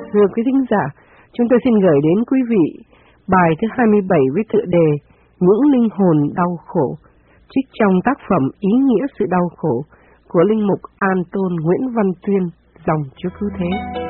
Thưa quý thính giả, chúng tôi xin gửi đến quý vị bài thứ 27 với tựa đề Những linh hồn đau khổ, trích trong tác phẩm Ý nghĩa sự đau khổ của linh mục An Tôn Nguyễn Văn Tuyên, dòng Chúa Cứu Thế.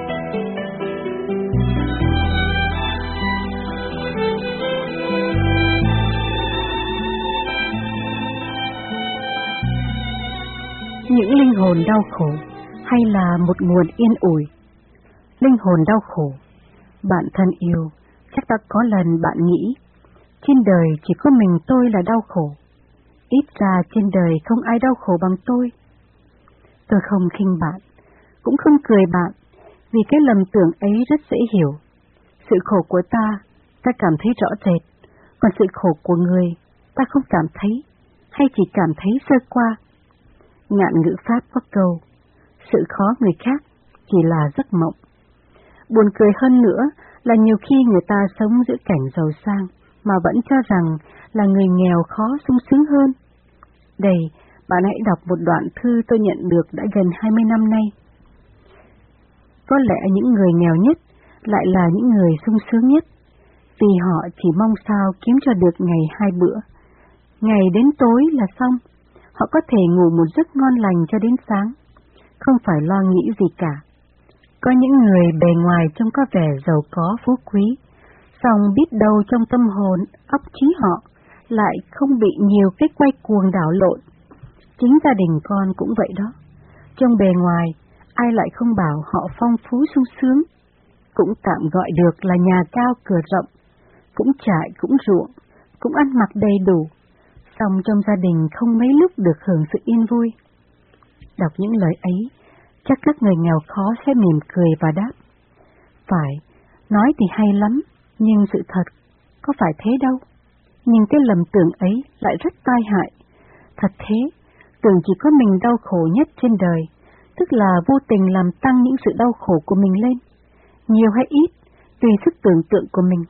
Những linh hồn đau khổ hay là một nguồn yên ủi? Linh hồn đau khổ, bạn thân yêu, chắc đã có lần bạn nghĩ, trên đời chỉ có mình tôi là đau khổ. Ít ra trên đời không ai đau khổ bằng tôi. Tôi không khinh bạn, cũng không cười bạn, vì cái lầm tưởng ấy rất dễ hiểu. Sự khổ của ta cảm thấy rõ rệt, còn sự khổ của người, ta không cảm thấy, hay chỉ cảm thấy sơ qua. Ngạn ngữ Pháp có câu, sự khó người khác chỉ là giấc mộng. Buồn cười hơn nữa là nhiều khi người ta sống giữa cảnh giàu sang mà vẫn cho rằng là người nghèo khó sung sướng hơn. Đây, bạn hãy đọc một đoạn thư tôi nhận được đã gần 20 năm nay. Có lẽ những người nghèo nhất lại là những người sung sướng nhất, vì họ chỉ mong sao kiếm cho được ngày 2 bữa. Ngày đến tối là xong, họ có thể ngủ một giấc ngon lành cho đến sáng, không phải lo nghĩ gì cả. Có những người bề ngoài trông có vẻ giàu có phú quý, song biết đâu trong tâm hồn, óc trí họ lại không bị nhiều cái quay cuồng đảo lộn. Chính gia đình con cũng vậy đó. Trong bề ngoài, ai lại không bảo họ phong phú sung sướng, cũng tạm gọi được là nhà cao cửa rộng, cũng trại cũng ruộng, cũng ăn mặc đầy đủ, song trong gia đình không mấy lúc được hưởng sự yên vui. Đọc những lời ấy, chắc các người nghèo khó sẽ mỉm cười và đáp: phải, nói thì hay lắm, nhưng sự thật có phải thế đâu. Nhưng cái lầm tưởng ấy lại rất tai hại. Thật thế, tưởng chỉ có mình đau khổ nhất trên đời, tức là vô tình làm tăng những sự đau khổ của mình lên, nhiều hay ít, tùy sức tưởng tượng của mình.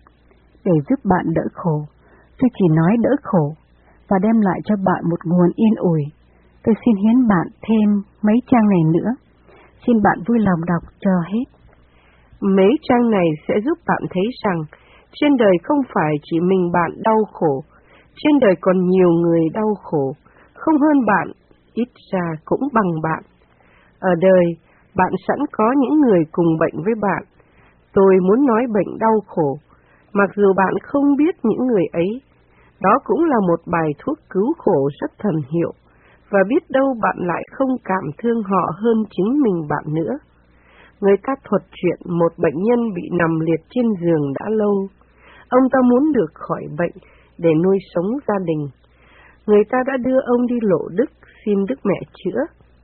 Để giúp bạn đỡ khổ, tôi chỉ nói đỡ khổ và đem lại cho bạn một nguồn yên ủi. Tôi xin hiến bạn thêm mấy trang này nữa. Xin bạn vui lòng đọc cho hết. Mấy trang này sẽ giúp bạn thấy rằng trên đời không phải chỉ mình bạn đau khổ, trên đời còn nhiều người đau khổ, không hơn bạn, ít ra cũng bằng bạn. Ở đời, bạn sẵn có những người cùng bệnh với bạn. Tôi muốn nói bệnh đau khổ, mặc dù bạn không biết những người ấy. Đó cũng là một bài thuốc cứu khổ rất thần hiệu, và biết đâu bạn lại không cảm thương họ hơn chính mình bạn nữa. Người ta thuật chuyện một bệnh nhân bị nằm liệt trên giường đã lâu. Ông ta muốn được khỏi bệnh để nuôi sống gia đình. Người ta đã đưa ông đi lộ đức xin Đức Mẹ chữa.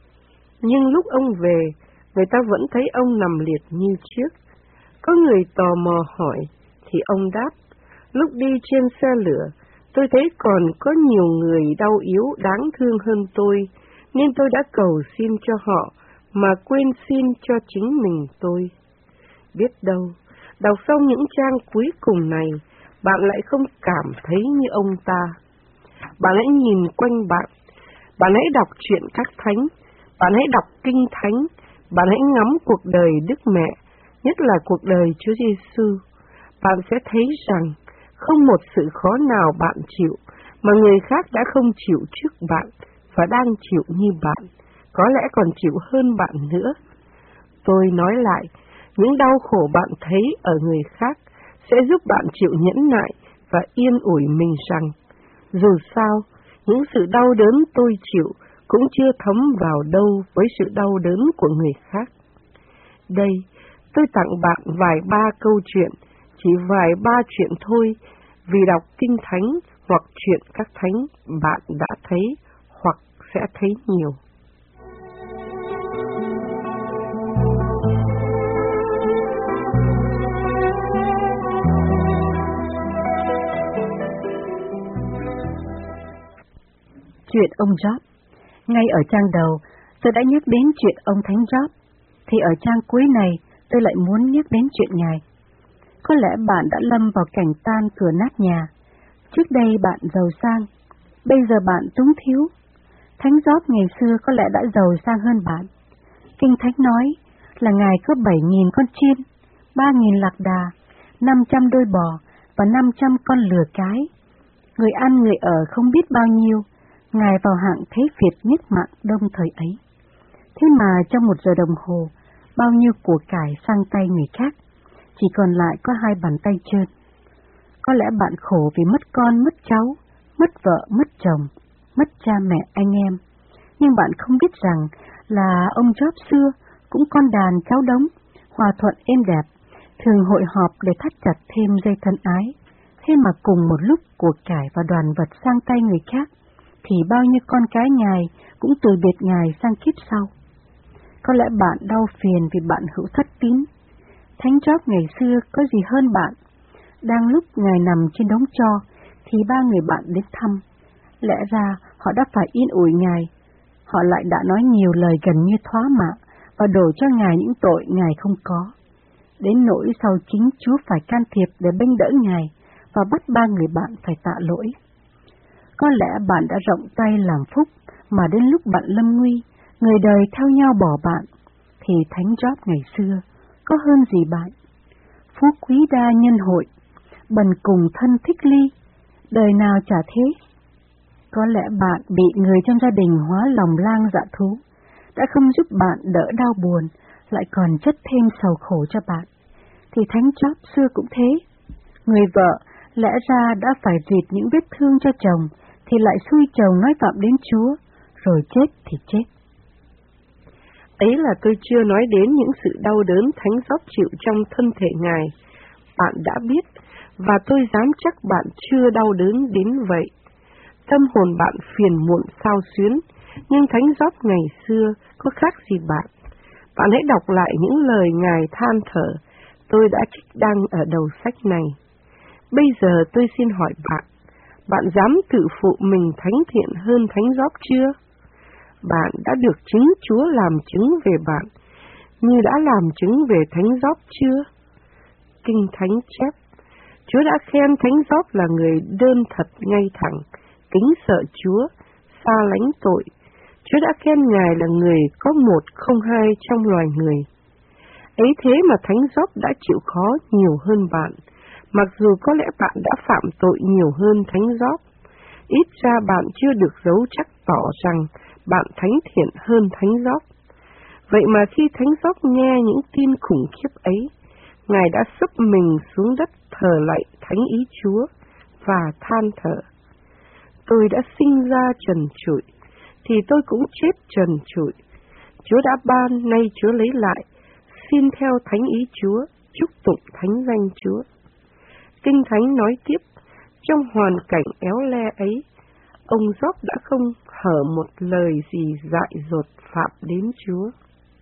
Nhưng lúc ông về, người ta vẫn thấy ông nằm liệt như trước. Có người tò mò hỏi, thì ông đáp: lúc đi trên xe lửa, tôi thấy còn có nhiều người đau yếu đáng thương hơn tôi, nên tôi đã cầu xin cho họ, mà quên xin cho chính mình tôi. Biết đâu, đọc xong những trang cuối cùng này, bạn lại không cảm thấy như ông ta. Bạn hãy nhìn quanh bạn, bạn hãy đọc truyện các thánh, bạn hãy đọc kinh thánh, bạn hãy ngắm cuộc đời Đức Mẹ, nhất là cuộc đời Chúa Giêsu. Bạn sẽ thấy rằng không một sự khó nào bạn chịu mà người khác đã không chịu trước bạn và đang chịu như bạn, có lẽ còn chịu hơn bạn nữa. Tôi nói lại, những đau khổ bạn thấy ở người khác sẽ giúp bạn chịu nhẫn nại và yên ủi mình rằng, dù sao, những sự đau đớn tôi chịu cũng chưa thấm vào đâu với sự đau đớn của người khác. Đây, tôi tặng bạn vài ba câu chuyện, chỉ vài ba chuyện thôi, vì đọc kinh thánh hoặc truyện các thánh bạn đã thấy hoặc sẽ thấy nhiều. Chuyện ông Job. Ngay ở trang đầu, tôi đã nhắc đến chuyện ông Thánh Job, thì ở trang cuối này tôi lại muốn nhắc đến chuyện Ngài. Có lẽ bạn đã lâm vào cảnh tan cửa nát nhà. Trước đây bạn giàu sang, bây giờ bạn túng thiếu. Thánh Job ngày xưa có lẽ đã giàu sang hơn bạn. Kinh Thánh nói là Ngài có 7.000 con chiên, 3.000 lạc đà, 500 đôi bò và 500 con lừa cái. Người ăn người ở không biết bao nhiêu, Ngài vào hạng thế Việt nhất mạng Đông thời ấy. Thế mà trong 1 giờ đồng hồ, bao nhiêu của cải sang tay người khác, chỉ còn lại có 2 bàn tay trơn. Có lẽ bạn khổ vì mất con, mất cháu, mất vợ, mất chồng, mất cha mẹ anh em. Nhưng bạn không biết rằng là ông Job xưa cũng con đàn cháu đống, hòa thuận êm đẹp, thường hội họp để thắt chặt thêm dây thân ái. Thế mà cùng một lúc của cải và đoàn vật sang tay người khác, thì bao nhiêu con cái Ngài cũng từ biệt Ngài sang kiếp sau. Có lẽ bạn đau phiền vì bạn hữu thất tín. Thánh Job ngày xưa có gì hơn bạn. Đang lúc Ngài nằm trên đống tro, thì 3 người bạn đến thăm. Lẽ ra họ đã phải yên ủi Ngài. Họ lại đã nói nhiều lời gần như thóa mạ và đổ cho Ngài những tội Ngài không có. Đến nỗi sau chính Chúa phải can thiệp để bênh đỡ Ngài và bắt 3 người bạn phải tạ lỗi. Có lẽ bạn đã rộng tay làm phúc, mà đến lúc bạn lâm nguy, người đời theo nhau bỏ bạn, thì Thánh Job ngày xưa có hơn gì bạn? Phú quý đa nhân hội, bần cùng thân thích ly, đời nào chả thế. Có lẽ bạn bị người trong gia đình hóa lòng lang dạ thú, đã không giúp bạn đỡ đau buồn, lại còn chất thêm sầu khổ cho bạn. Thì Thánh Job xưa cũng thế. Người vợ lẽ ra đã phải rịt những vết thương cho chồng, thì lại xui chồng nói phạm đến Chúa, rồi chết thì chết. Ấy là tôi chưa nói đến những sự đau đớn Thánh Job chịu trong thân thể Ngài. Bạn đã biết, và tôi dám chắc bạn chưa đau đớn đến vậy. Tâm hồn bạn phiền muộn xao xuyến, nhưng Thánh Job ngày xưa có khác gì bạn. Bạn hãy đọc lại những lời Ngài than thở, tôi đã trích đăng ở đầu sách này. Bây giờ tôi xin hỏi bạn, bạn dám tự phụ mình thánh thiện hơn Thánh Job chưa? Bạn đã được chính Chúa làm chứng về bạn, như đã làm chứng về Thánh Job chưa? Kinh Thánh chép, Chúa đã khen Thánh Job là người đơn thật ngay thẳng, kính sợ Chúa, xa lánh tội. Chúa đã khen Ngài là người có một không hai trong loài người. Ấy thế mà Thánh Job đã chịu khó nhiều hơn bạn, mặc dù có lẽ bạn đã phạm tội nhiều hơn Thánh Job. Ít ra bạn chưa được dấu chắc tỏ rằng bạn thánh thiện hơn Thánh Job. Vậy mà khi Thánh Job nghe những tin khủng khiếp ấy, Ngài đã sấp mình xuống đất thờ lạy thánh ý Chúa và than thở. Tôi đã sinh ra trần trụi, thì tôi cũng chết trần trụi. Chúa đã ban, nay Chúa lấy lại, xin theo thánh ý Chúa, chúc tụng thánh danh Chúa. Kinh Thánh nói tiếp, trong hoàn cảnh éo le ấy, ông Job đã không hở một lời gì dại dột phạm đến Chúa.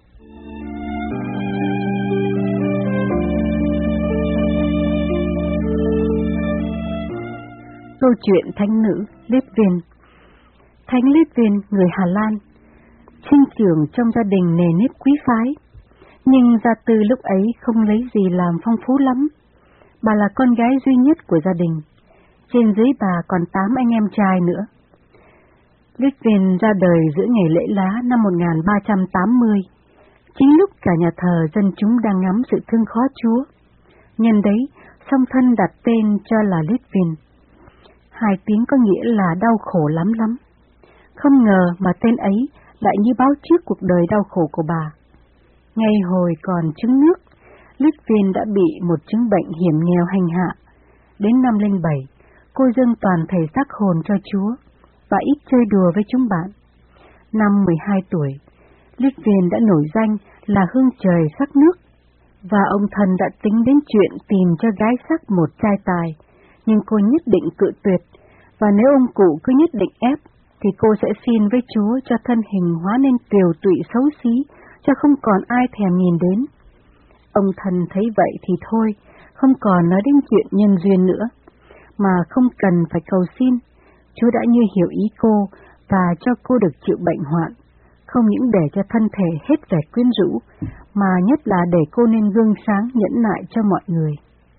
Câu chuyện thánh nữ Litwin. Thánh Litwin, người Hà Lan, sinh trưởng trong gia đình nề nếp quý phái, nhưng gia tư lúc ấy không lấy gì làm phong phú lắm. Bà là con gái duy nhất của gia đình, trên dưới bà còn 8 anh em trai nữa. Litwin ra đời giữa ngày lễ lá năm 1380, chính lúc cả nhà thờ dân chúng đang ngắm sự thương khó Chúa. Nhân đấy, song thân đặt tên cho là Litwin. 2 tiếng có nghĩa là đau khổ lắm lắm. Không ngờ mà tên ấy lại như báo trước cuộc đời đau khổ của bà. Ngay hồi còn trứng nước, Litwin đã bị một chứng bệnh hiểm nghèo hành hạ. Đến năm lên 7, cô dâng toàn thể xác hồn cho Chúa và ít chơi đùa với chúng bạn. Năm 12 tuổi, Litwin đã nổi danh là hương trời sắc nước, và ông thần đã tính đến chuyện tìm cho gái sắc một trai tài, nhưng cô nhất định cự tuyệt, và nếu ông cụ cứ nhất định ép, thì cô sẽ xin với Chúa cho thân hình hóa nên tiều tụy xấu xí, cho không còn ai thèm nhìn đến. Ông thần thấy vậy thì thôi, không còn nói đến chuyện nhân duyên nữa, mà không cần phải cầu xin. Chúa đã như hiểu ý cô và cho cô được chịu bệnh hoạn, không những để cho thân thể hết vẻ quyến rũ, mà nhất là để cô nên gương sáng nhẫn nại cho mọi người.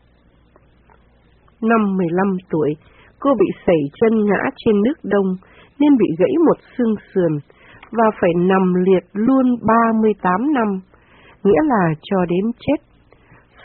Năm 15 tuổi, cô bị sẩy chân ngã trên nước Đông nên bị gãy một xương sườn và phải nằm liệt luôn 38 năm, nghĩa là cho đến chết.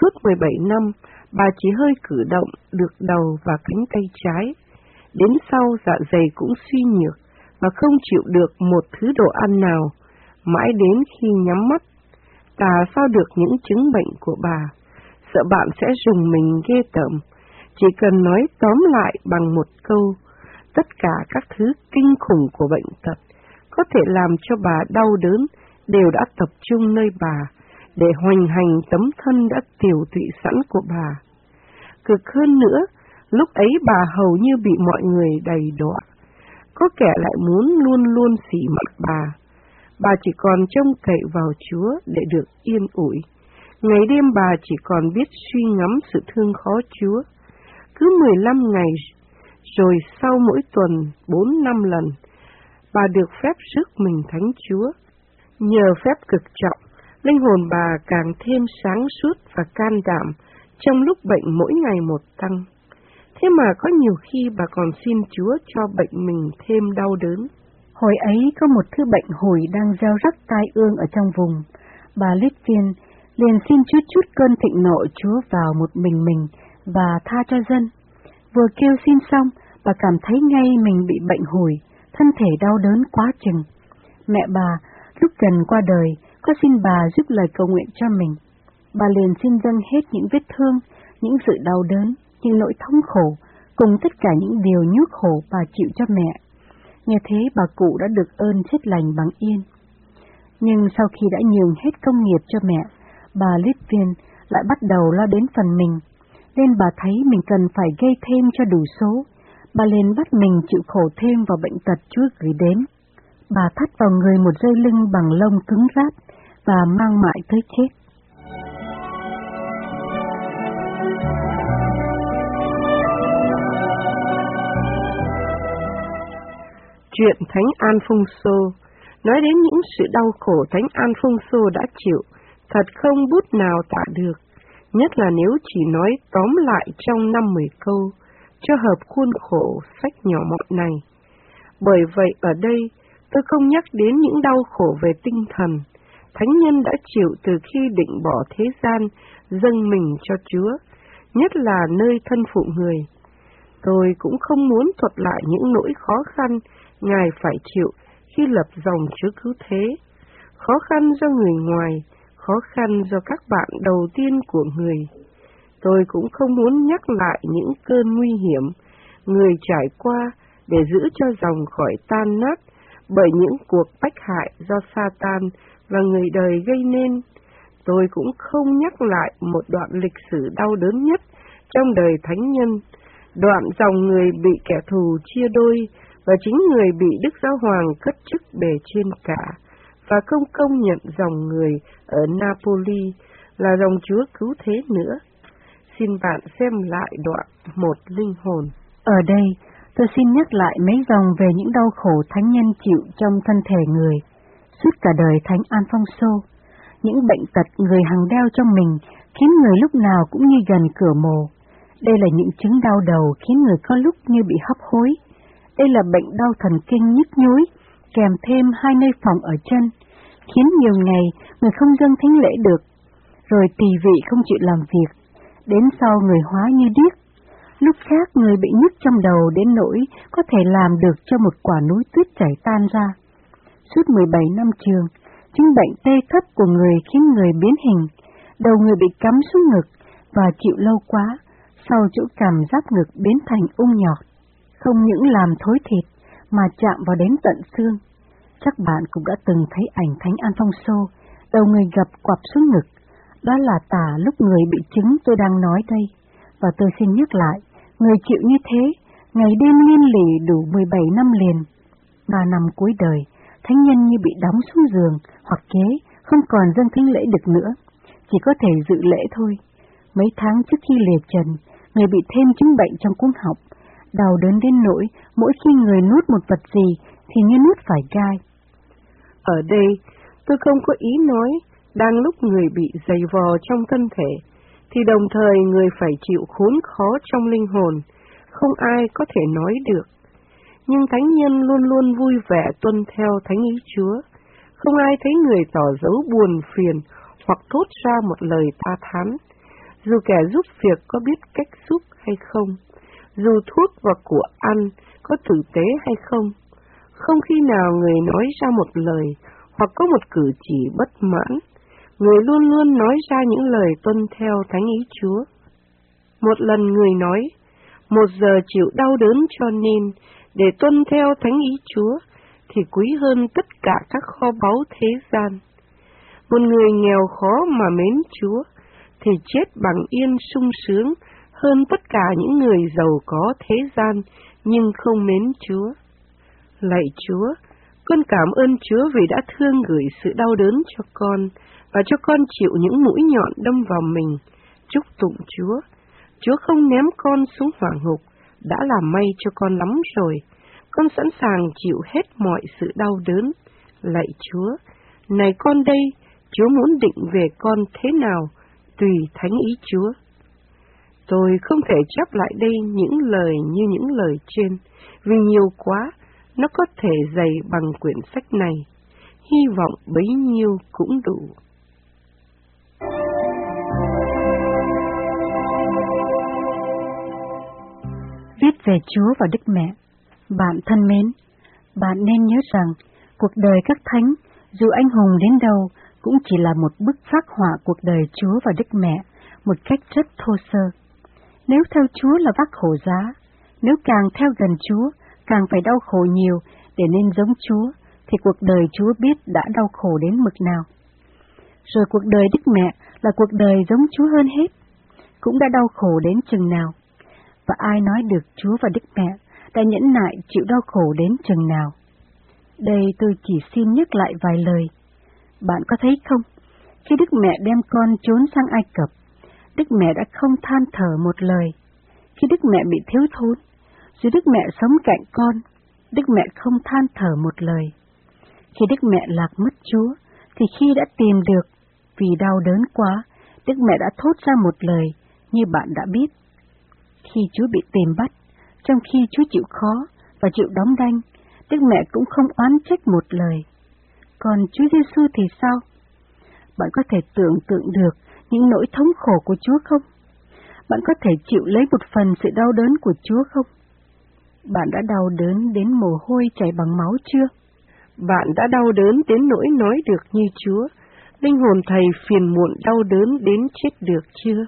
Suốt 17 năm, bà chỉ hơi cử động được đầu và cánh tay trái. Đến sau dạ dày cũng suy nhược và không chịu được một thứ đồ ăn nào, mãi đến khi nhắm mắt. Tà sao được những chứng bệnh của bà, sợ bạn sẽ rùng mình ghê tởm. Chỉ cần nói tóm lại bằng một câu, tất cả các thứ kinh khủng của bệnh tật có thể làm cho bà đau đớn đều đã tập trung nơi bà, để hoành hành tấm thân đã tiều tụy sẵn của bà. Cực hơn nữa, lúc ấy bà hầu như bị mọi người đầy đọa, có kẻ lại muốn luôn luôn xỉ mặt bà. Bà chỉ còn trông cậy vào Chúa để được yên ủi. Ngày đêm bà chỉ còn biết suy ngẫm sự thương khó Chúa. Cứ 15 ngày, rồi sau mỗi tuần 4-5 lần, bà được phép rước mình thánh Chúa. Nhờ phép cực trọng, linh hồn bà càng thêm sáng suốt và can đảm trong lúc bệnh mỗi ngày một tăng. Thế mà có nhiều khi bà còn xin Chúa cho bệnh mình thêm đau đớn. Hồi ấy có một thứ bệnh hủi đang gieo rắc tai ương ở trong vùng. Bà Litviên liền xin chút cơn thịnh nộ Chúa vào một mình và tha cho dân. Vừa kêu xin xong, bà cảm thấy ngay mình bị bệnh hủi, thân thể đau đớn quá chừng. Mẹ bà lúc gần qua đời có xin bà giúp lời cầu nguyện cho mình. Bà liền xin dâng hết những vết thương, những sự đau đớn, những nỗi thống khổ, cùng tất cả những điều nhức khổ bà chịu cho mẹ. Như thế bà cụ đã được ơn chết lành bằng yên. Nhưng sau khi đã nhường hết công nghiệp cho mẹ, bà Litviên lại bắt đầu lo đến phần mình, nên bà thấy mình cần phải gây thêm cho đủ số. Bà liền bắt mình chịu khổ thêm vào bệnh tật Chúa gửi đến. Bà thắt vào người một dây lưng bằng lông cứng ráp và mang mãi tới chết. Chuyện Thánh Alphonso. Nói đến những sự đau khổ Thánh Alphonso đã chịu, thật không bút nào tả được, nhất là nếu chỉ nói tóm lại trong 5-10 câu, cho hợp khuôn khổ sách nhỏ mọn này. Bởi vậy ở đây, tôi không nhắc đến những đau khổ về tinh thần, Thánh nhân đã chịu từ khi định bỏ thế gian, dâng mình cho Chúa, nhất là nơi thân phụ người. Tôi cũng không muốn thuật lại những nỗi khó khăn Ngài phải chịu khi lập dòng Chúa Cứu Thế, khó khăn do người ngoài, khó khăn do các bạn đầu tiên của người. Tôi cũng không muốn nhắc lại những cơn nguy hiểm người trải qua để giữ cho dòng khỏi tan nát bởi những cuộc bách hại do Sa-tan và người đời gây nên. Tôi cũng không nhắc lại một đoạn lịch sử đau đớn nhất trong đời thánh nhân, đoạn dòng người bị kẻ thù chia đôi và chính người bị Đức Giáo Hoàng cất chức bề trên cả, và không công nhận dòng người ở Napoli là dòng Chúa Cứu Thế nữa. Xin bạn xem lại đoạn một linh hồn. Ở đây, tôi xin nhắc lại mấy dòng về những đau khổ thánh nhân chịu trong thân thể người. Suốt cả đời Thánh Alphonso, những bệnh tật người hằng đeo trong mình khiến người lúc nào cũng như gần cửa mồ. Đây là những chứng đau đầu khiến người có lúc như bị hấp hối. Đây là bệnh đau thần kinh nhức nhối, kèm thêm 2 nơi phòng ở chân, khiến nhiều ngày người không dâng thánh lễ được, rồi tỳ vị không chịu làm việc, đến sau người hóa như điếc. Lúc khác người bị nhức trong đầu đến nỗi có thể làm được cho một quả núi tuyết chảy tan ra. Suốt 17 năm trường, chứng bệnh tê thấp của người khiến người biến hình, đầu người bị cắm xuống ngực và chịu lâu quá, sau chỗ cằm giáp ngực biến thành ung nhọt. Không những làm thối thịt mà chạm vào đến tận xương. Chắc bạn cũng đã từng thấy ảnh Thánh Alphonso, đầu người gập quặp xuống ngực. Đó là tả lúc người bị chứng tôi đang nói đây. Và tôi xin nhắc lại, người chịu như thế, ngày đêm liên lỉ đủ 17 năm liền. 3 năm cuối đời, thánh nhân như bị đóng xuống giường hoặc ghế, không còn dâng thánh lễ được nữa, chỉ có thể dự lễ thôi. Mấy tháng trước khi lìa trần, người bị thêm chứng bệnh trong cuống họng, đau đớn đến nỗi mỗi khi người nuốt một vật gì thì như nuốt phải gai. Ở đây, tôi không có ý nói, đang lúc người bị dày vò trong thân thể, thì đồng thời người phải chịu khốn khó trong linh hồn, không ai có thể nói được. Nhưng thánh nhân luôn luôn vui vẻ tuân theo thánh ý Chúa, không ai thấy người tỏ dấu buồn phiền hoặc thốt ra một lời tha thán. dù kẻ giúp việc có biết cách giúp hay không, dù thuốc và của ăn có tử tế hay không. Không khi nào người nói ra một lời hoặc có một cử chỉ bất mãn. Người luôn luôn nói ra những lời tuân theo thánh ý Chúa. Một lần người nói, 1 giờ chịu đau đớn cho nên, để tuân theo thánh ý Chúa, thì quý hơn tất cả các kho báu thế gian. Một người nghèo khó mà mến Chúa, thì chết bằng yên sung sướng hơn tất cả những người giàu có thế gian nhưng không mến Chúa. Lạy Chúa, con cảm ơn Chúa vì đã thương gửi sự đau đớn cho con và cho con chịu những mũi nhọn đâm vào mình. Chúc tụng Chúa. Chúa không ném con xuống hỏa ngục, đã làm may cho con lắm rồi. Con sẵn sàng chịu hết mọi sự đau đớn. Lạy Chúa, này con đây, Chúa muốn định về con thế nào, tùy thánh ý Chúa. Tôi không thể chép lại đây những lời như những lời trên, vì nhiều quá, nó có thể dày bằng quyển sách này. Hy vọng bấy nhiêu cũng đủ. Viết về Chúa và Đức Mẹ. Bạn thân mến, bạn nên nhớ rằng cuộc đời các thánh, dù anh hùng đến đâu, cũng chỉ là một bức phác họa cuộc đời Chúa và Đức Mẹ một cách rất thô sơ. Nếu theo Chúa là vác khổ giá, nếu càng theo gần Chúa, càng phải đau khổ nhiều để nên giống Chúa, thì cuộc đời Chúa biết đã đau khổ đến mực nào. Rồi cuộc đời Đức Mẹ là cuộc đời giống Chúa hơn hết, cũng đã đau khổ đến chừng nào. Và ai nói được Chúa và Đức Mẹ đã nhẫn nại chịu đau khổ đến chừng nào? Đây tôi chỉ xin nhắc lại vài lời. Bạn có thấy không? Khi Đức Mẹ đem con trốn sang Ai Cập, Đức Mẹ đã không than thở một lời. Khi Đức Mẹ bị thiếu thốn, dù Đức Mẹ sống cạnh con, Đức Mẹ không than thở một lời. Khi Đức Mẹ lạc mất Chúa, thì khi đã tìm được, vì đau đớn quá, Đức Mẹ đã thốt ra một lời như bạn đã biết. Khi Chúa bị tìm bắt, trong khi Chúa chịu khó và chịu đóng đanh, Đức Mẹ cũng không oán trách một lời. Còn Chúa Giêsu thì sao? Bạn có thể tưởng tượng được những nỗi thống khổ của Chúa không? Bạn có thể chịu lấy một phần sự đau đớn của Chúa không? Bạn đã đau đớn đến mồ hôi chảy bằng máu chưa? Bạn đã đau đớn đến nỗi nói được như Chúa, linh hồn thầy phiền muộn đau đớn đến chết được chưa?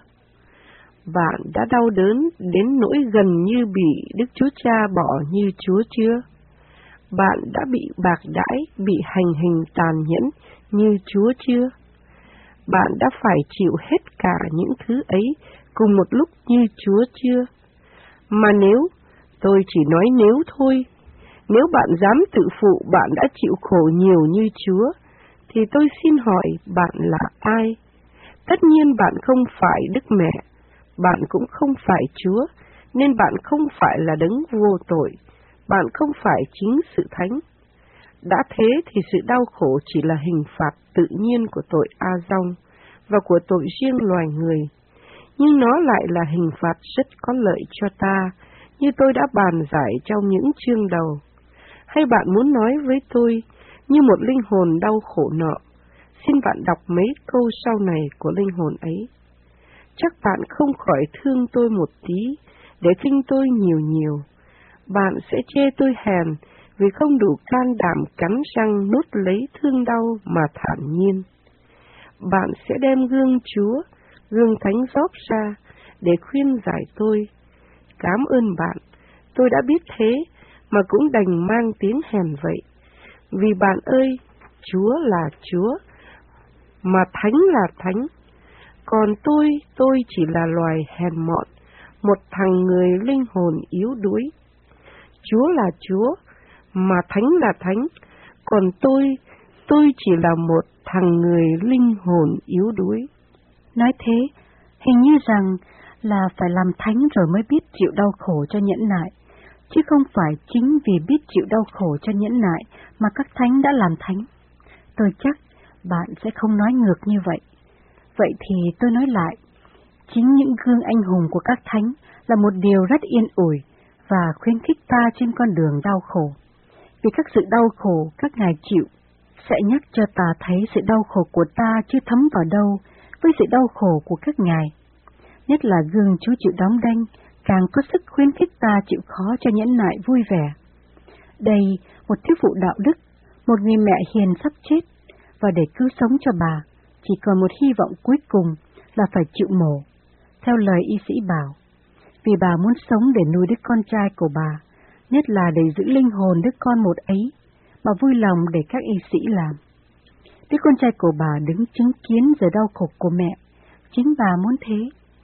Bạn đã đau đớn đến nỗi gần như bị Đức Chúa Cha bỏ như Chúa chưa? Bạn đã bị bạc đãi, bị hành hình tàn nhẫn như Chúa chưa? Bạn đã phải chịu hết cả những thứ ấy cùng một lúc như Chúa chưa? Mà nếu, tôi chỉ nói nếu thôi, nếu bạn dám tự phụ bạn đã chịu khổ nhiều như Chúa, thì tôi xin hỏi bạn là ai? Tất nhiên bạn không phải Đức Mẹ, bạn cũng không phải Chúa, nên bạn không phải là đấng vô tội, bạn không phải chính sự thánh. Đã thế thì sự đau khổ chỉ là hình phạt tự nhiên của tội A-dong và của tội riêng loài người, nhưng nó lại là hình phạt rất có lợi cho ta, như tôi đã bàn giải trong những chương đầu. Hay bạn muốn nói với tôi, như một linh hồn đau khổ nọ, xin bạn đọc mấy câu sau này của linh hồn ấy. Chắc bạn không khỏi thương tôi một tí, để khinh tôi nhiều nhiều. Bạn sẽ chê tôi hèn, vì không đủ can đảm cắn răng nuốt lấy thương đau mà thản nhiên. Bạn sẽ đem gương Chúa, gương Thánh rót ra, để khuyên giải tôi. Cảm ơn bạn, tôi đã biết thế, mà cũng đành mang tiếng hèn vậy. Vì bạn ơi, Chúa là Chúa, mà Thánh là Thánh. Còn tôi chỉ là loài hèn mọn, một thằng người linh hồn yếu đuối. Chúa là Chúa, mà Thánh là Thánh. Còn tôi chỉ là một thằng người linh hồn yếu đuối. Nói thế, hình như rằng là phải làm thánh rồi mới biết chịu đau khổ cho nhẫn nại, chứ không phải chính vì biết chịu đau khổ cho nhẫn nại mà các thánh đã làm thánh. Tôi chắc bạn sẽ không nói ngược như vậy. Vậy thì tôi nói lại, chính những gương anh hùng của các thánh là một điều rất yên ủi và khuyến khích ta trên con đường đau khổ. Vì các sự đau khổ các ngài chịu sẽ nhắc cho ta thấy sự đau khổ của ta chưa thấm vào đâu với sự đau khổ của các ngài. nhất là gương Chúa chịu đóng đanh, càng có sức khuyến khích ta chịu khó cho nhẫn nại vui vẻ. Đây, một thiếu phụ đạo đức, một người mẹ hiền sắp chết, và để cứu sống cho bà, chỉ còn một hy vọng cuối cùng là phải chịu mổ, theo lời y sĩ bảo, vì bà muốn sống để nuôi đứa con trai của bà, nhất là để giữ linh hồn đứa con một ấy, bà vui lòng để các y sĩ làm. Đứa con trai của bà đứng chứng kiến giờ đau khổ của mẹ, chính bà muốn thế.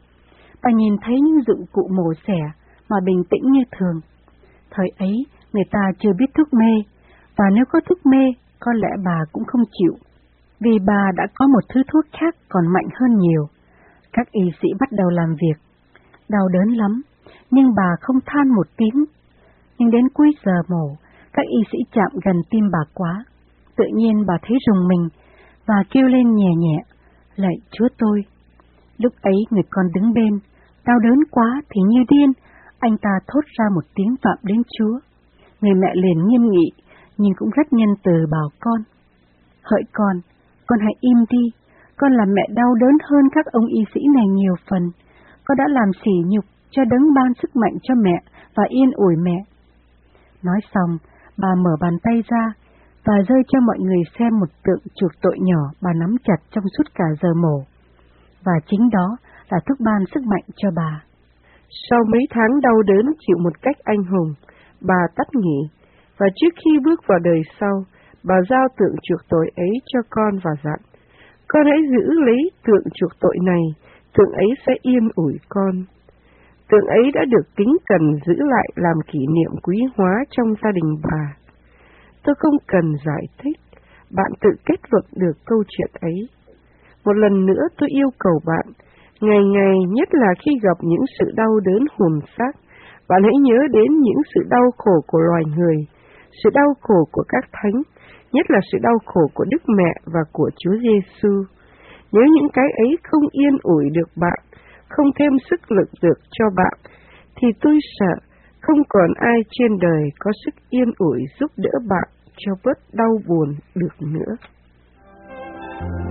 Bà nhìn thấy những dụng cụ mổ xẻ mà bình tĩnh như thường. Thời ấy, người ta chưa biết thuốc mê, và nếu có thuốc mê, có lẽ bà cũng không chịu, vì bà đã có một thứ thuốc khác còn mạnh hơn nhiều. Các y sĩ bắt đầu làm việc. Đau đớn lắm, nhưng bà không than một tiếng. Nhưng đến cuối giờ mổ, các y sĩ chạm gần tim bà quá. Tự nhiên bà thấy rùng mình, và kêu lên nhẹ nhẹ, lạy Chúa tôi. Lúc ấy người con đứng bên, đau đớn quá thì như điên, anh ta thốt ra một tiếng phạm đến Chúa. Người mẹ liền nghiêm nghị, nhưng cũng rất nhân từ bảo con. Hỡi con hãy im đi, con làm mẹ đau đớn hơn các ông y sĩ này nhiều phần. Con đã làm sỉ nhục cho đấng ban sức mạnh cho mẹ và yên ủi mẹ. Nói xong, bà mở bàn tay ra và rơi cho mọi người xem một tượng chuộc tội nhỏ bà nắm chặt trong suốt cả giờ mổ. Và chính đó là thuốc ban sức mạnh cho bà. Sau mấy tháng đau đớn chịu một cách anh hùng, bà tắt nghỉ, và trước khi bước vào đời sau, bà giao tượng chuộc tội ấy cho con và dặn, con hãy giữ lấy tượng chuộc tội này, tượng ấy sẽ yên ủi con. Tượng ấy đã được kính cẩn giữ lại làm kỷ niệm quý hóa trong gia đình bà. Tôi không cần giải thích, bạn tự kết luận được câu chuyện ấy. Một lần nữa tôi yêu cầu bạn, ngày ngày, nhất là khi gặp những sự đau đớn hồn xác, bạn hãy nhớ đến những sự đau khổ của loài người, sự đau khổ của các thánh, nhất là sự đau khổ của Đức Mẹ và của Chúa Giêsu. Nếu những cái ấy không yên ủi được bạn, không thêm sức lực được cho bạn, thì tôi sợ không còn ai trên đời có sức yên ủi giúp đỡ bạn cho bớt đau buồn được nữa.